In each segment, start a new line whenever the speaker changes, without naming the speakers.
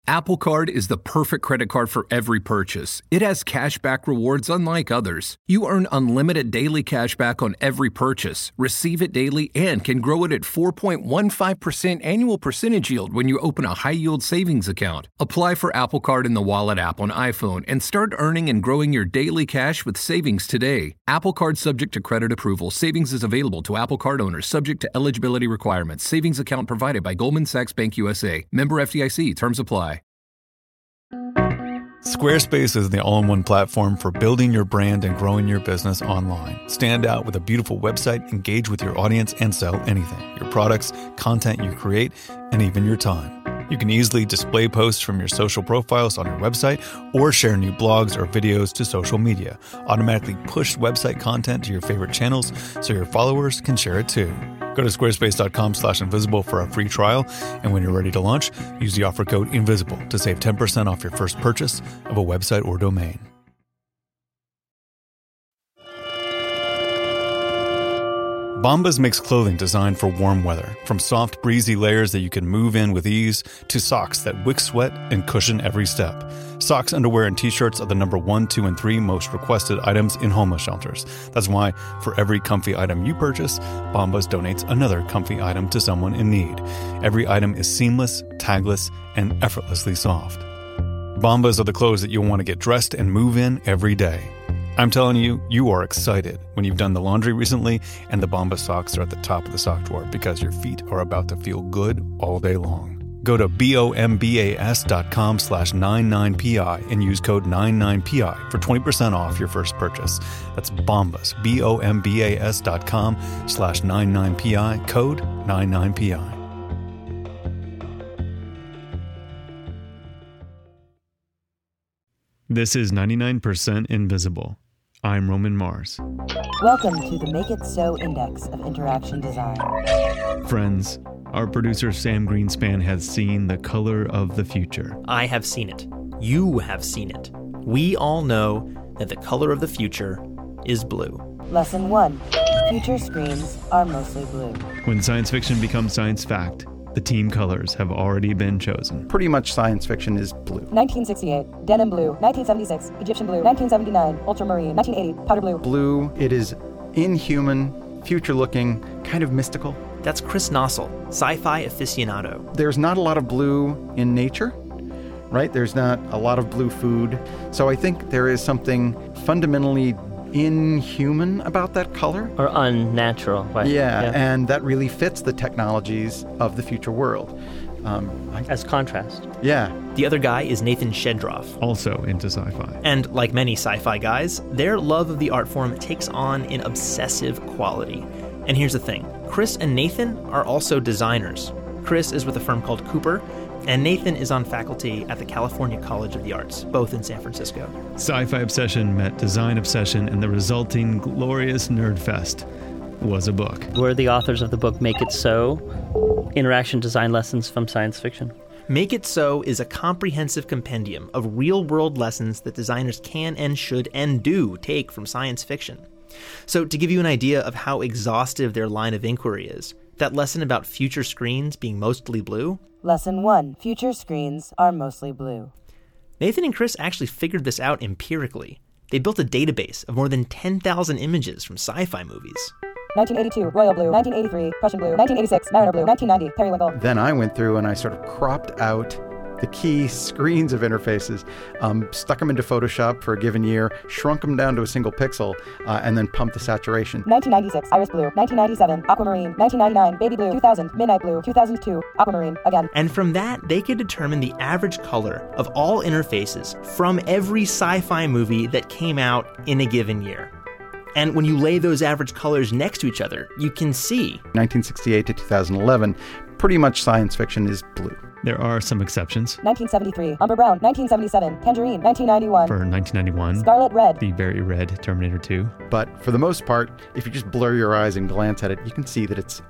Apple Card is the perfect credit card for every purchase. It has cashback rewards unlike others. You earn unlimited daily cashback on every purchase, receive it daily, and can grow it at 4.15% annual percentage yield when you open a high-yield savings account. Apply for Apple Card in the Wallet app on iPhone and start earning and growing your daily cash with savings today. Apple Card subject to credit approval. Savings is available to Apple Card owners subject to eligibility requirements. Savings account provided by Goldman Sachs Bank USA. Member FDIC. Terms apply.
Squarespace is the all-in-one platform for building your brand and growing your business online. Stand out with a beautiful website, engage with your audience, and sell anything. Your products, content you create, and even your time. You can easily display posts from your social profiles on your website or share new blogs or videos to social media. Automatically push website content to your favorite channels so your followers can share it too. Go to squarespace.com/invisible for a free trial, and when you're ready to launch, use the offer code INVISIBLE to save 10% off your first purchase of a website or domain. Bombas makes clothing designed for warm weather, from soft, breezy layers that you can move in with ease to socks that wick sweat and cushion every step. Socks, underwear, and t-shirts are the number 1, 2, and 3 most requested items in homeless shelters. That's why, for every comfy item you purchase, Bombas donates another comfy item to someone in need. Every item is seamless, tagless, and effortlessly soft. Bombas are the clothes that you'll want to get dressed and move in every day. I'm telling you, you are excited when you've done the laundry recently and the Bombas socks are at the top of the sock drawer because your feet are about to feel good all day long. Go to bombas.com/99PI and use code 99PI for 20% off your first purchase. That's Bombas, bombas.com/99PI, code 99PI.
This is 99% Invisible. I'm Roman Mars.
Welcome to the Make It So Index of Interaction Design.
Friends, our producer Sam Greenspan has seen The Color of the Future.
I have seen it. You have seen it. We all know that the color of the future is blue.
Lesson 1. Future screens are mostly blue.
When science fiction becomes science fact, the team colors have already been chosen.
Pretty much science fiction is blue.
1968, denim blue. 1976, Egyptian blue. 1979, ultramarine. 1980, powder blue.
Blue, it is inhuman, future-looking, kind of mystical.
That's Chris Nossel, sci-fi aficionado.
There's not a lot of blue in nature, right? There's not a lot of blue food. So I think there is something fundamentally inhuman about that color.
Or unnatural, right?
Yeah, and that really fits the technologies of the future world.
As contrast.
Yeah.
The other guy is Nathan Shedroff.
Also into sci-fi.
And like many sci-fi guys, their love of the art form takes on an obsessive quality. And here's the thing. Chris and Nathan are also designers. Chris is with a firm called Cooper, and Nathan is on faculty at the California College of the Arts, both in San Francisco.
Sci-fi obsession met design obsession, and the resulting glorious nerd fest was a book.
We're the authors of the book Make It So, Interaction Design Lessons from Science Fiction.
Make It So is a comprehensive compendium of real-world lessons that designers can and should and do take from science fiction. So to give you an idea of how exhaustive their line of inquiry is, that lesson about future screens being mostly blue?
Lesson 1. Future screens are mostly blue.
Nathan and Chris actually figured this out empirically. They built a database of more than 10,000 images from sci-fi movies.
1982, royal blue. 1983, Prussian blue. 1986, mariner blue. 1990, periwinkle.
Then I went through and I sort of cropped out the key screens of interfaces, stuck them into Photoshop for a given year, shrunk them down to a single pixel, and then pumped the saturation.
1996, iris blue. 1997, aquamarine. 1999, baby blue. 2000, midnight blue. 2002, aquamarine, again.
And from that, they could determine the average color of all interfaces from every sci-fi movie that came out in a given year. And when you lay those average colors next to each other, you can see
1968 to 2011, pretty much science fiction is blue.
There are some exceptions.
1973, umber brown. 1977, tangerine. 1991.
For 1991,
scarlet red.
The very red Terminator 2.
But for the most part, if you just blur your eyes and glance at it, you can see that it's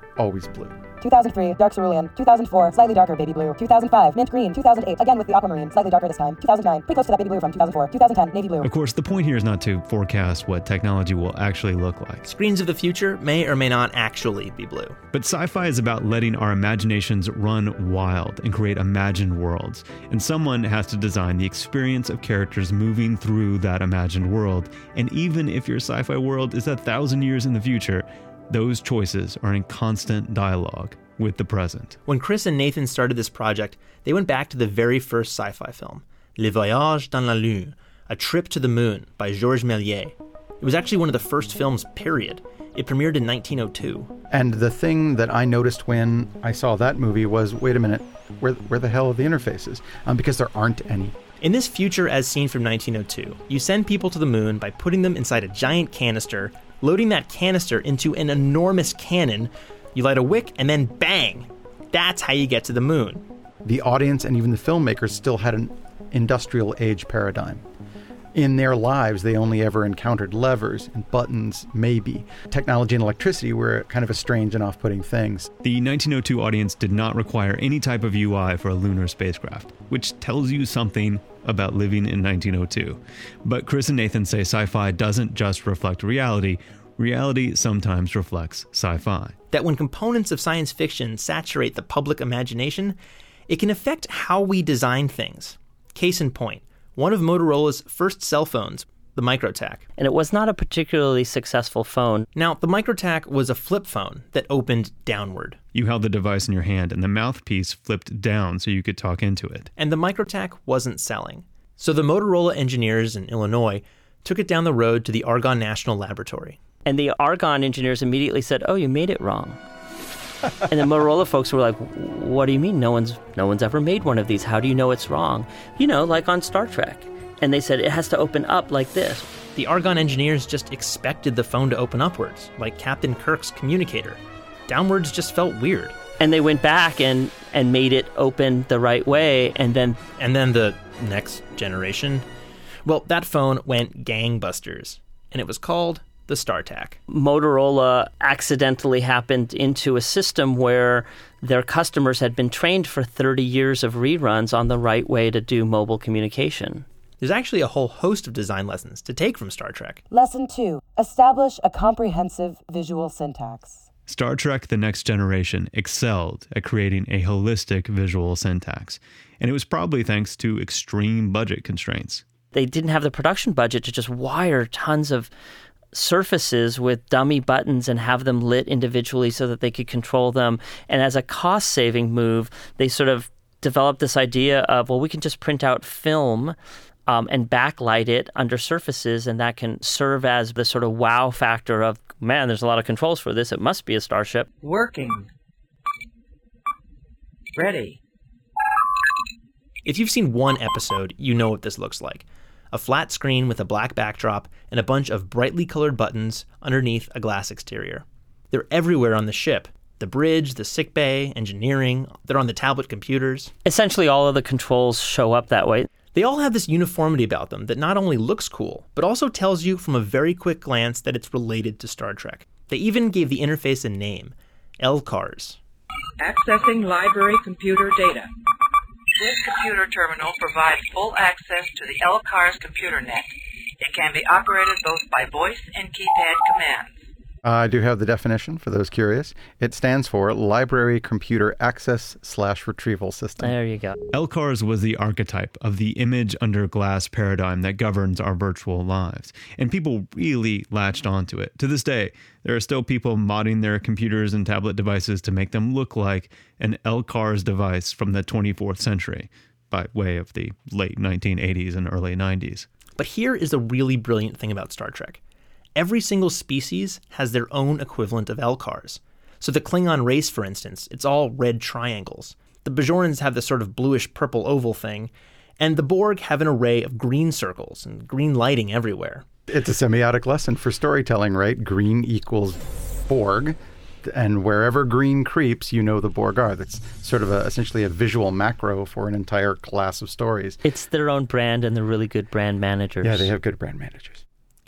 always blue.
2003, dark cerulean. 2004, slightly darker baby blue. 2005, mint green. 2008, again with the aquamarine, slightly darker this time. 2009, pretty close to that baby blue from 2004. 2010, navy blue.
Of course, the point here is not to forecast what technology will actually look like.
Screens of the future may or may not actually be blue.
But sci-fi is about letting our imaginations run wild and create imagined worlds. And someone has to design the experience of characters moving through that imagined world. And even if your sci-fi world is 1,000 years in the future, those choices are in constant dialogue with the present.
When Chris and Nathan started this project, they went back to the very first sci-fi film, Le Voyage dans la Lune, A Trip to the Moon by Georges Méliès. It was actually one of the first films, period. It premiered in 1902.
And the thing that I noticed when I saw that movie was, wait a minute, where the hell are the interfaces? Because there aren't any.
In this future as seen from 1902, you send people to the moon by putting them inside a giant canister, loading that canister into an enormous cannon, you light a wick, and then bang! That's how you get to the moon.
The audience and even the filmmakers still had an industrial age paradigm. In their lives, they only ever encountered levers and buttons, maybe. Technology and electricity were kind of a strange and off-putting things.
The 1902 audience did not require any type of UI for a lunar spacecraft, which tells you something about living in 1902. But Chris and Nathan say sci-fi doesn't just reflect reality. Reality sometimes reflects sci-fi.
That when components of science fiction saturate the public imagination, it can affect how we design things. Case in point, one of Motorola's first cell phones, the Microtac.
And it was not a particularly successful phone.
Now, the Microtac was a flip phone that opened downward.
You held the device in your hand and the mouthpiece flipped down so you could talk into it.
And the Microtac wasn't selling. So the Motorola engineers in Illinois took it down the road to the Argonne National Laboratory.
And the Argonne engineers immediately said, "Oh, you made it wrong." And the Motorola folks were like, "What do you mean? No one's ever made one of these. How do you know it's wrong?" You know, like on Star Trek. And they said it has to open up like this.
The Argonne engineers just expected the phone to open upwards, like Captain Kirk's communicator. Downwards just felt weird.
And they went back and made it open the right way, and then
the next generation, well, that phone went gangbusters, and it was called the StarTAC.
Motorola accidentally happened into a system where their customers had been trained for 30 years of reruns on the right way to do mobile communication.
There's actually a whole host of design lessons to take from Star Trek.
Lesson 2. Establish a comprehensive visual syntax.
Star Trek The Next Generation excelled at creating a holistic visual syntax, and it was probably thanks to extreme budget constraints.
They didn't have the production budget to just wire tons of surfaces with dummy buttons and have them lit individually so that they could control them. And as a cost-saving move, they sort of developed this idea of, well, we can just print out film and backlight it under surfaces, and that can serve as the sort of wow factor of, man, there's a lot of controls for this. It must be a starship.
Working. Ready.
If you've seen one episode, you know what this looks like. A flat screen with a black backdrop and a bunch of brightly colored buttons underneath a glass exterior. They're everywhere on the ship. The bridge, the sickbay, engineering, they're on the tablet computers.
Essentially, all of the controls show up that way.
They all have this uniformity about them that not only looks cool, but also tells you from a very quick glance that it's related to Star Trek. They even gave the interface a name, LCARS.
Accessing library computer data. This computer terminal provides full access to the LCARS computer net. It can be operated both by voice and keypad commands.
I do have the definition for those curious. It stands for Library Computer Access/Retrieval System.
There you go.
LCARS was the archetype of the image under glass paradigm that governs our virtual lives. And people really latched onto it. To this day, there are still people modding their computers and tablet devices to make them look like an LCARS device from the 24th century, by way of the late 1980s and early 90s.
But here is the really brilliant thing about Star Trek. Every single species has their own equivalent of LCARS. So the Klingon race, for instance, it's all red triangles. The Bajorans have this sort of bluish-purple oval thing, and the Borg have an array of green circles and green lighting everywhere.
It's a semiotic lesson for storytelling, right? Green equals Borg, and wherever green creeps, you know the Borg are. That's sort of essentially a visual macro for an entire class of stories.
It's their own brand, and they're really good brand managers.
Yeah, they have good brand managers.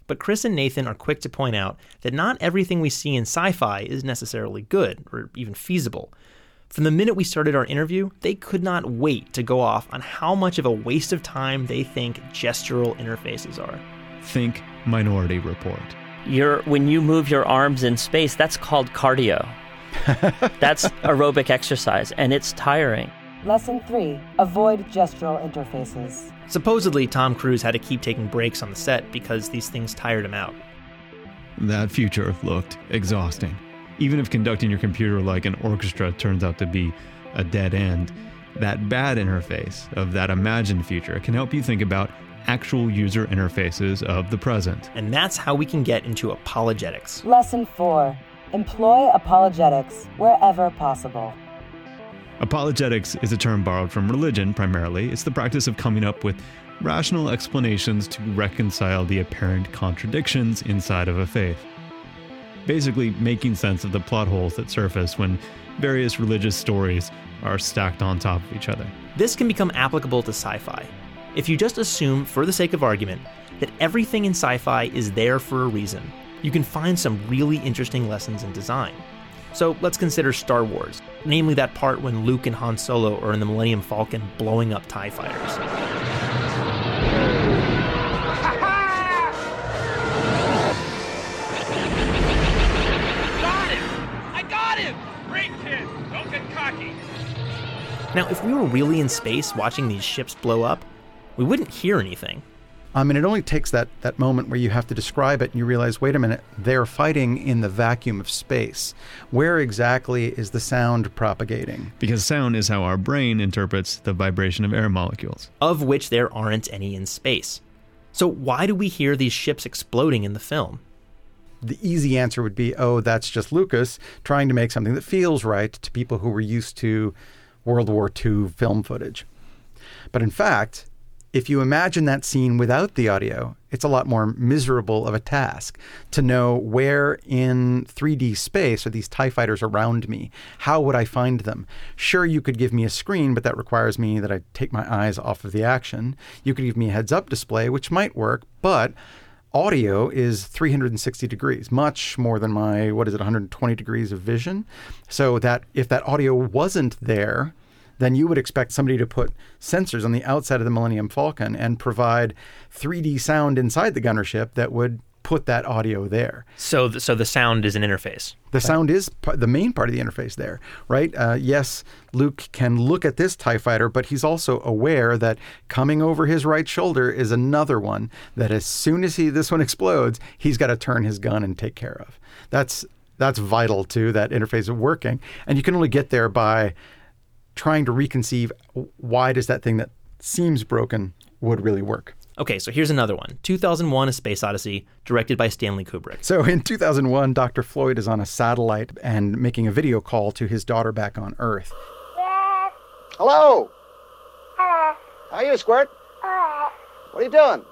But Chris and Nathan are quick to point out that not everything we see in sci-fi is necessarily good or even feasible. From the minute we started our interview, they could not wait to go off on how much of a waste of time they think gestural interfaces are.
Think Minority Report.
When you move your arms in space, that's called cardio. That's aerobic exercise, and it's tiring.
Lesson 3. Avoid gestural interfaces.
Supposedly, Tom Cruise had to keep taking breaks on the set because these things tired him out.
That future looked exhausting. Even if conducting your computer like an orchestra turns out to be a dead end, that bad interface of that imagined future can help you think about actual user interfaces of the present.
And that's how we can get into apologetics.
Lesson 4. Employ apologetics wherever possible.
Apologetics is a term borrowed from religion primarily. It's the practice of coming up with rational explanations to reconcile the apparent contradictions inside of a faith. Basically, making sense of the plot holes that surface when various religious stories are stacked on top of each other.
This can become applicable to sci-fi. If you just assume, for the sake of argument, that everything in sci-fi is there for a reason, you can find some really interesting lessons in design. So let's consider Star Wars, namely that part when Luke and Han Solo are in the Millennium Falcon blowing up TIE fighters. Now, if we were really in space watching these ships blow up, we wouldn't hear anything.
It only takes that moment where you have to describe it and you realize, wait a minute, they're fighting in the vacuum of space. Where exactly is the sound propagating?
Because sound is how our brain interprets the vibration of air molecules.
Of which there aren't any in space. So why do we hear these ships exploding in the film?
The easy answer would be, that's just Lucas trying to make something that feels right to people who were used to World War II film footage. But in fact, if you imagine that scene without the audio, it's a lot more miserable of a task to know where in 3D space are these TIE fighters around me. How would I find them? Sure, you could give me a screen, but that requires me that I take my eyes off of the action. You could give me a heads-up display, which might work, but audio is 360 degrees, much more than my, 120 degrees of vision. So that if that audio wasn't there, then you would expect somebody to put sensors on the outside of the Millennium Falcon and provide 3D sound inside the gunner ship that would put that audio there.
So the sound is an interface.
The sound is the main part of the interface there, right? Yes, Luke can look at this TIE fighter, but he's also aware that coming over his right shoulder is another one that as soon as this one explodes, he's got to turn his gun and take care of. That's vital to that interface of working. And you can only get there by trying to reconceive why does that thing that seems broken would really work.
Okay, so here's another one. 2001: A Space Odyssey, directed by Stanley Kubrick.
So in 2001, Dr. Floyd is on a satellite and making a video call to his daughter back on Earth.
Hello? How are you, Squirt? What are you doing?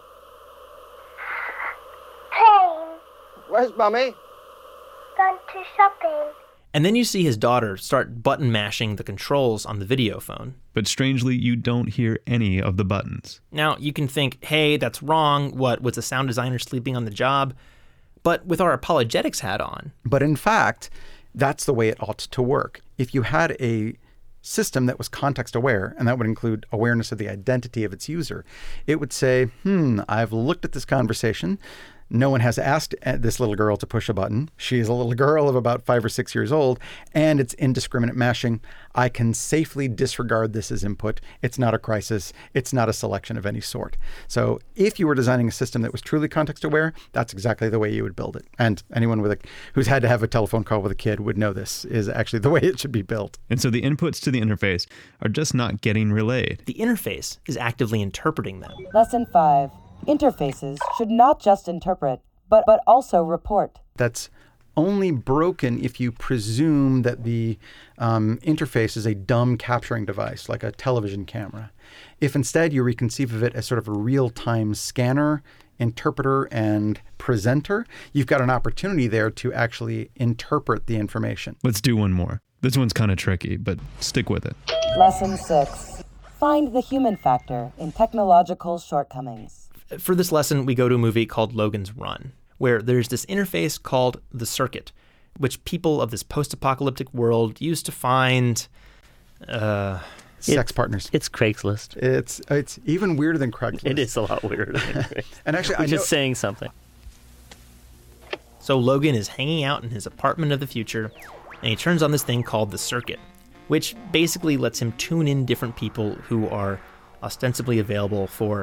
Playing.
Where's Mummy?
Gone to shopping.
And then you see his daughter start button mashing the controls on the video phone.
But strangely, you don't hear any of the buttons.
Now, you can think, hey, that's wrong. What, was the sound designer sleeping on the job? But with our apologetics hat on.
But in fact, that's the way it ought to work. If you had a system that was context aware, and that would include awareness of the identity of its user, it would say, I've looked at this conversation. No one has asked this little girl to push a button. She is a little girl of about 5 or 6 years old, and it's indiscriminate mashing. I can safely disregard this as input. It's not a crisis. It's not a selection of any sort. So if you were designing a system that was truly context aware, that's exactly the way you would build it. And anyone who's had to have a telephone call with a kid would know this is actually the way it should be built.
And so the inputs to the interface are just not getting relayed.
The interface is actively interpreting them.
Lesson 5. Interfaces should not just interpret, but also report.
That's only broken if you presume that the interface is a dumb capturing device, like a television camera. If instead you reconceive of it as sort of a real-time scanner, interpreter, and presenter, you've got an opportunity there to actually interpret the information.
Let's do one more. This one's kind of tricky, but stick with it.
Lesson 6. Find the human factor in technological shortcomings.
For this lesson, we go to a movie called Logan's Run, where there's this interface called the Circuit, which people of this post-apocalyptic world used to find
sex partners.
It's Craigslist.
It's even weirder than Craigslist.
It is a lot weirder than Craigslist.
And actually,
I'm just saying something.
So Logan is hanging out in his apartment of the future, and he turns on this thing called the Circuit, which basically lets him tune in different people who are ostensibly available for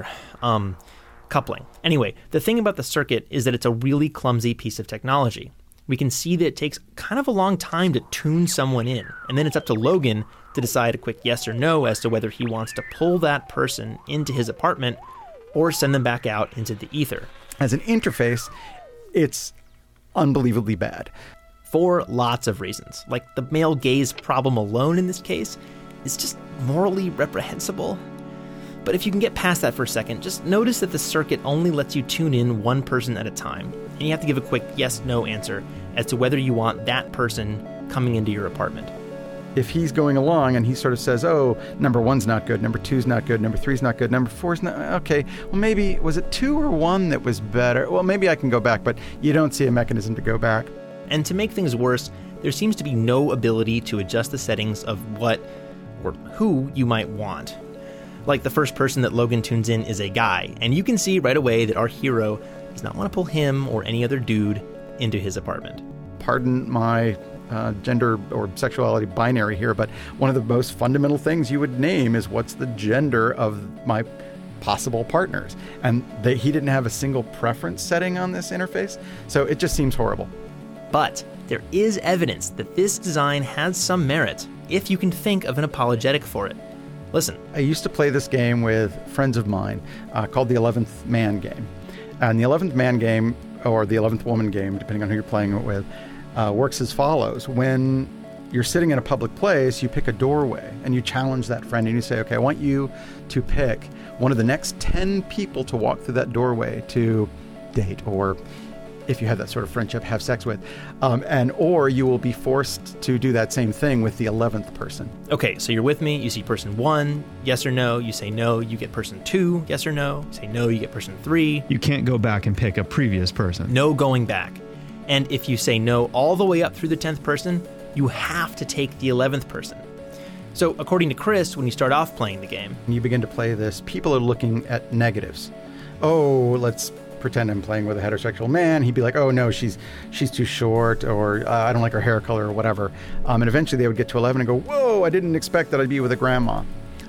coupling. Anyway, the thing about the Circuit is that it's a really clumsy piece of technology. We can see that it takes kind of a long time to tune someone in, and then it's up to Logan to decide a quick yes or no as to whether he wants to pull that person into his apartment or send them back out into the ether.
As an interface, it's unbelievably bad.
For lots of reasons. Like the male gaze problem alone in this case is just morally reprehensible. But if you can get past that for a second, just notice that the Circuit only lets you tune in one person at a time. And you have to give a quick yes-no answer as to whether you want that person coming into your apartment.
If he's going along and he sort of says, oh, number 1's not good, number 2's not good, number 3's not good, number 4's not, okay, well, maybe, was it 2 or 1 that was better? Well, maybe I can go back, but you don't see a mechanism to go back.
And to make things worse, there seems to be no ability to adjust the settings of what or who you might want. Like the first person that Logan tunes in is a guy, and you can see right away that our hero does not want to pull him or any other dude into his apartment.
Pardon my gender or sexuality binary here, but one of the most fundamental things you would name is what's the gender of my possible partners. And he didn't have a single preference setting on this interface, so it just seems horrible.
But there is evidence that this design has some merit if you can think of an apologetic for it. Listen.
I used to play this game with friends of mine called the 11th Man game. And the 11th Man game, or the 11th Woman game, depending on who you're playing it with, works as follows. When you're sitting in a public place, you pick a doorway and you challenge that friend and you say, okay, I want you to pick one of the next 10 people to walk through that doorway to date, or if you have that sort of friendship, have sex with. Or you will be forced to do that same thing with the 11th person.
Okay, so you're with me. You see person 1, yes or no. You say no, you get person 2, yes or no. You say no, you get person 3.
You can't go back and pick a previous person.
No going back. And if you say no all the way up through the 10th person, you have to take the 11th person. So according to Chris, when you start off playing the game,
you begin to play this, people are looking at negatives. Oh, let's pretend I'm playing with a heterosexual man. He'd be like, oh no, she's too short, or I don't like her hair color, or whatever. And eventually they would get to 11 and go, whoa, I didn't expect that I'd be with a grandma.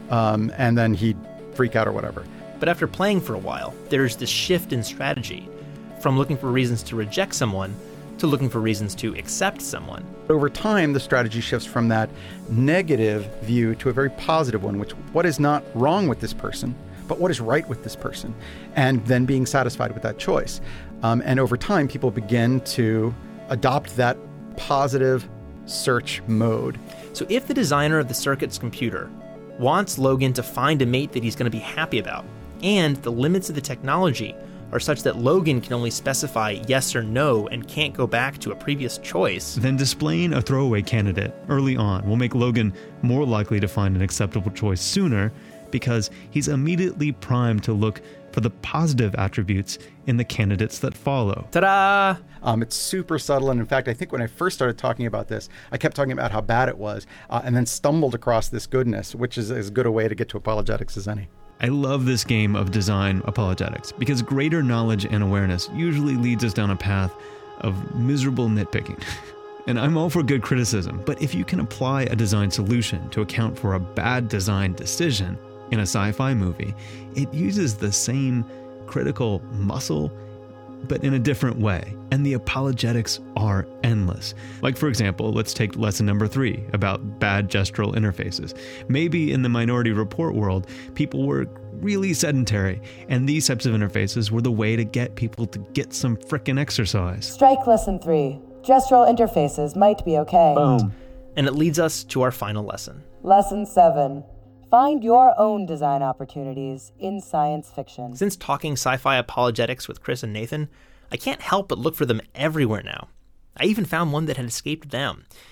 And then he'd freak out or whatever.
But after playing for a while, there's this shift in strategy from looking for reasons to reject someone to looking for reasons to accept someone.
Over time, the strategy shifts from that negative view to a very positive one, which what is not wrong with this person, but what is right with this person, and then being satisfied with that choice. And over time, people begin to adopt that positive search mode.
So if the designer of the Circuit's computer wants Logan to find a mate that he's going to be happy about, and the limits of the technology are such that Logan can only specify yes or no and can't go back to a previous choice,
then displaying a throwaway candidate early on will make Logan more likely to find an acceptable choice sooner, because he's immediately primed to look for the positive attributes in the candidates that follow.
Ta-da!
It's super subtle, and in fact, I think when I first started talking about this, I kept talking about how bad it was, and then stumbled across this goodness, which is as good a way to get to apologetics as any.
I love this game of design apologetics because greater knowledge and awareness usually leads us down a path of miserable nitpicking. And I'm all for good criticism, but if you can apply a design solution to account for a bad design decision in a sci-fi movie, it uses the same critical muscle, but in a different way. And the apologetics are endless. Like, for example, let's take lesson number 3 about bad gestural interfaces. Maybe in the Minority Report world, people were really sedentary, and these types of interfaces were the way to get people to get some frickin' exercise.
Strike lesson 3. Gestural interfaces might be okay.
Boom. And it leads us to our final lesson.
Lesson 7. Find your own design opportunities in science fiction.
Since talking sci-fi apologetics with Chris and Nathan, I can't help but look for them everywhere now. I even found one that had escaped them.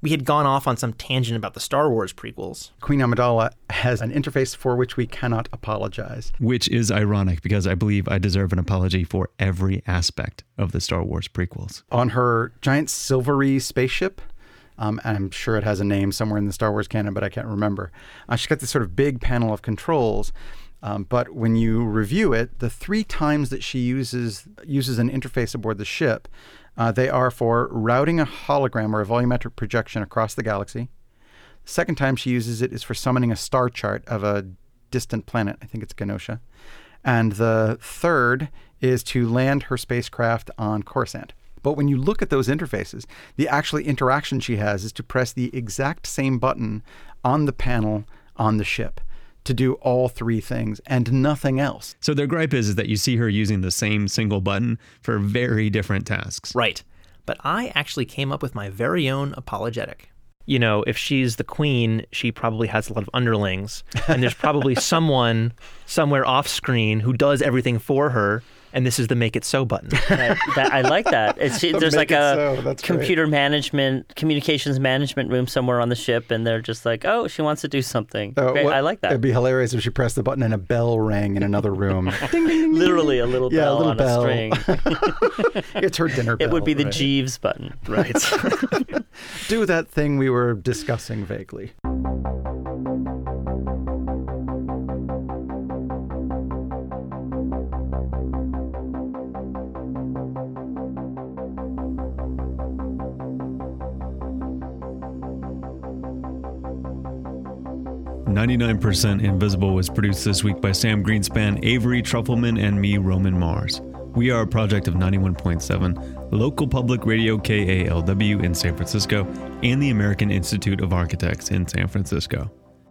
We had gone off on some tangent about the Star Wars prequels.
Queen Amidala has an interface for which we cannot apologize.
Which is ironic because I believe I deserve an apology for every aspect of the Star Wars prequels.
On her giant silvery spaceship, and I'm sure it has a name somewhere in the Star Wars canon, but I can't remember. She's got this sort of big panel of controls. But when you review it, the 3 times that she uses an interface aboard the ship, they are for routing a hologram or a volumetric projection across the galaxy. The second time she uses it is for summoning a star chart of a distant planet. I think it's Genosha. And the third is to land her spacecraft on Coruscant. But when you look at those interfaces, the actual interaction she has is to press the exact same button on the panel on the ship to do all 3 things and nothing else.
So their gripe is that you see her using the same single button for very different tasks.
Right. But I actually came up with my very own apologetic. You know, if she's the queen, she probably has a lot of underlings. And there's probably someone somewhere off screen who does everything for her. And this is the make it so button.
I like that. There's like a computer
great.
management, communications management room somewhere on the ship, and they're just like, oh, she wants to do something. Great. I like that.
It'd be hilarious if she pressed the button and a bell rang in another room. Ding, ding, ding,
Literally a little bell
a little
on
bell.
a string.
It's her dinner bell.
It would be the
right?
Jeeves button.
Right.
Do that thing we were discussing vaguely.
"99% Invisible" was produced this week by Sam Greenspan, Avery Trufelman, and me, Roman Mars. We are a project of 91.7, local public radio KALW in San Francisco, and the American Institute of Architects in San Francisco.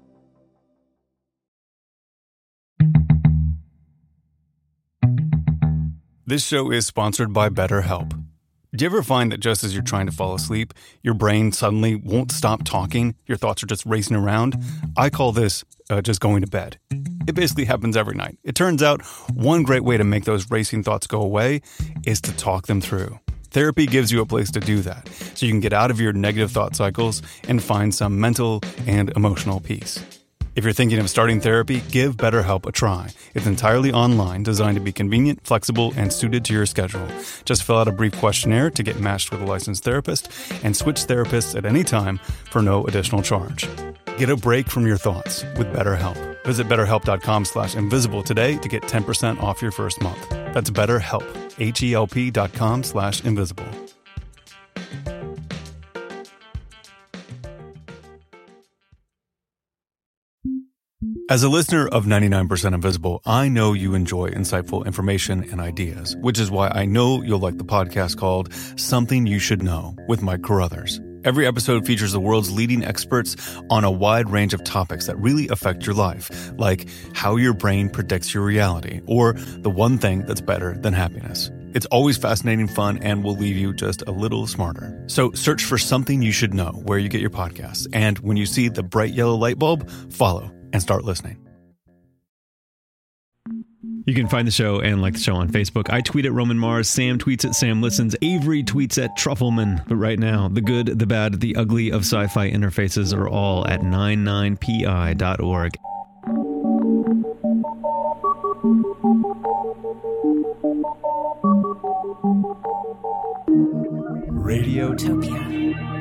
This show is sponsored by BetterHelp. Do you ever find that just as you're trying to fall asleep, your brain suddenly won't stop talking? Your thoughts are just racing around? I call this just going to bed. It basically happens every night. It turns out one great way to make those racing thoughts go away is to talk them through. Therapy gives you a place to do that, so you can get out of your negative thought cycles and find some mental and emotional peace. If you're thinking of starting therapy, give BetterHelp a try. It's entirely online, designed to be convenient, flexible, and suited to your schedule. Just fill out a brief questionnaire to get matched with a licensed therapist and switch therapists at any time for no additional charge. Get a break from your thoughts with BetterHelp. Visit BetterHelp.com/invisible today to get 10% off your first month. That's BetterHelp, HELP.com/invisible. As a listener of 99% Invisible, I know you enjoy insightful information and ideas, which is why I know you'll like the podcast called Something You Should Know with Mike Carruthers. Every episode features the world's leading experts on a wide range of topics that really affect your life, like how your brain predicts your reality, or the one thing that's better than happiness. It's always fascinating, fun, and will leave you just a little smarter. So search for Something You Should Know where you get your podcasts. And when you see the bright yellow light bulb, follow and start listening.
You can find the show and like the show on Facebook. I tweet at Roman Mars, Sam tweets at Sam Listens, Avery tweets at Trufelman. But right now, the good, the bad, the ugly of sci-fi interfaces are all at 99pi.org.
Radiotopia.